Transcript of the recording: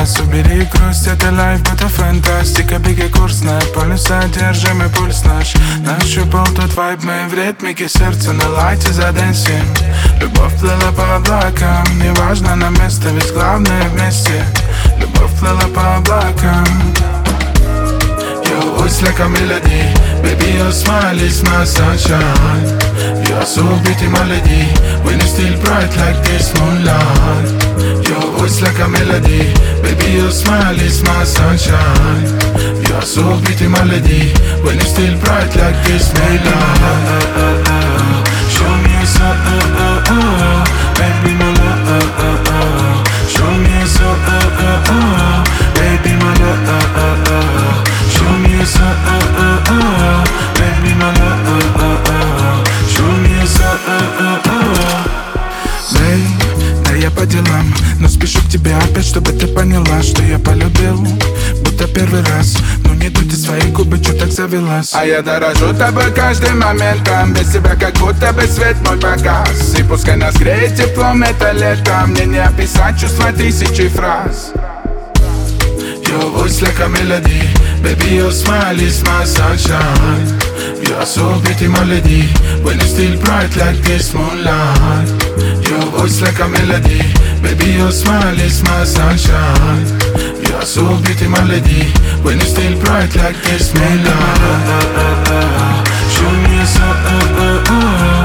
раз. Убери грусть, это лайф, это фантастика. Беги курс на полюса, держим и пульс наш. Нащупал тот вайб, мы в ритмике, сердце на лайте задэнсим. Любовь плыла по облакам, неважно на место, ведь главное вместе. Любовь плыла по облакам. Your voice like a melody, baby your smile is my sunshine. You are so pretty melody, when you still bright like this moonlight. Your voice like a melody, baby your smile is my sunshine. You are so pretty melody, when you still bright like this moonlight. Show me a sun, baby my love. Show me a sun, baby my love. Show me a sun, baby my love. Show me a sun. Babe, да я по делам, но спешу к тебе опять, чтобы ты поняла, что я полюбил, будто первый раз. Ну не дуй ты свои губы, чё так завелась? А я дорожу тобой каждым моментом, без тебя как будто бы свет мой погас. И пускай нас греет теплом это лето, мне не описать чувства тысячи фраз. Your voice like a melody, baby your smile is my sunshine. You are so pretty melody, when you still bright like this moonlight. Your voice like a melody, baby your smile is my sunshine. You are so pretty melody, when you still bright like this moonlight. Show me a sun,